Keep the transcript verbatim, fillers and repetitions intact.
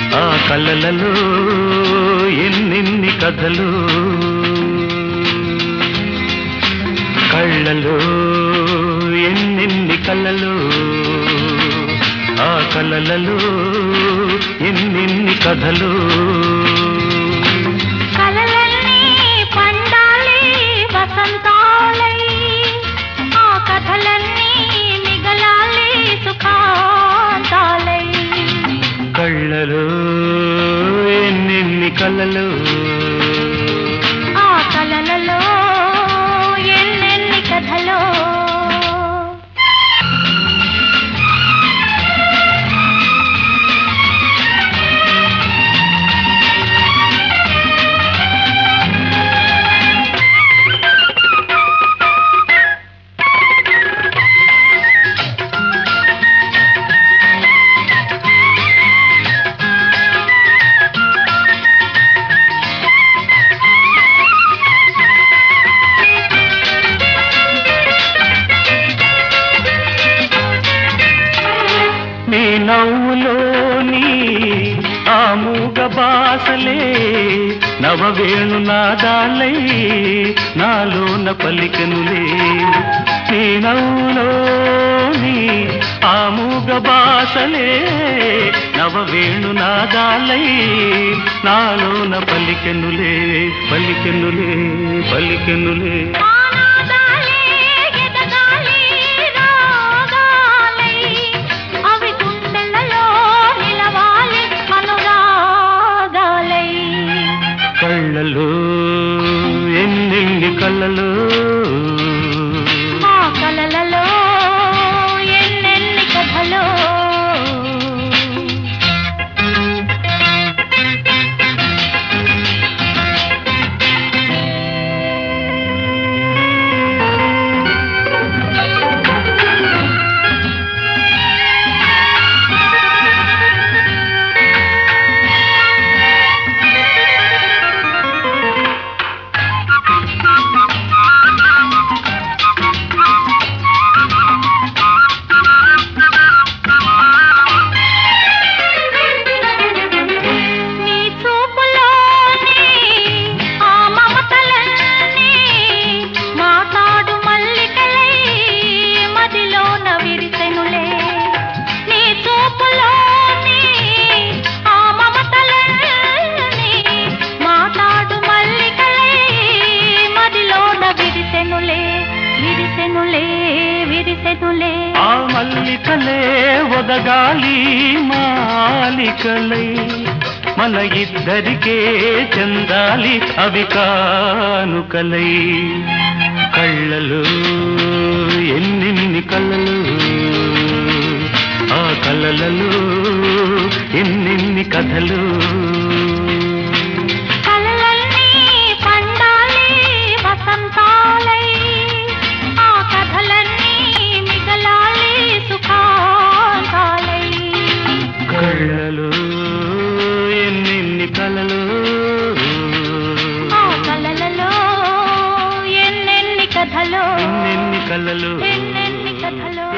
ఆ కలలలో ఎన్నెన్ని కథలు, కళ్ళలో ఎన్నెన్ని కలలు, ఆ కలలలో ఎన్నెన్ని కథలు. కలలన్నీ పండాలి వసంతాలై, ఆ కథలన్నీ మిగలాలి సుఖాంతాలై. కళ్ళలో ఎన్నెన్ని కలలు, ఆ కలలలో ఎన్నెన్ని కథలో. నీ నవ్వులోని ఆ మూగ బాసలే నవవేణు నాదాలై నాలోన పలికెనులే. నీ నవ్వులోని ఆ మూగ బాసలే నవవేణు నాదాలై నాలోన పలికెనులే, పలికెనులే, పలికెనులే. కళ్ళలో ఎన్నెన్ని కళ్ళలు, ఆ కలలలో ఎన్నెన్ని కథలో. ఆ మల్లికలే ఒదగాలి మాలికలై, మన ఇద్దరికే చెందాలి అవి కానుకలై. కళ్ళలో ఎన్నెన్ని కలలు, ఆ కలలలో ఎన్నెన్ని కథలు. కలలన్నీ పండాలి వసంతాలై, ఆ కథలన్నీ మిగలాలి సుఖాంతాలై. కళ్ళలో ఎన్నెన్ని కలలు, ఆ కలలలో ఎన్నెన్ని కథలో, ఎన్నెన్ని కలలు, ఎన్నెన్ని కథలో.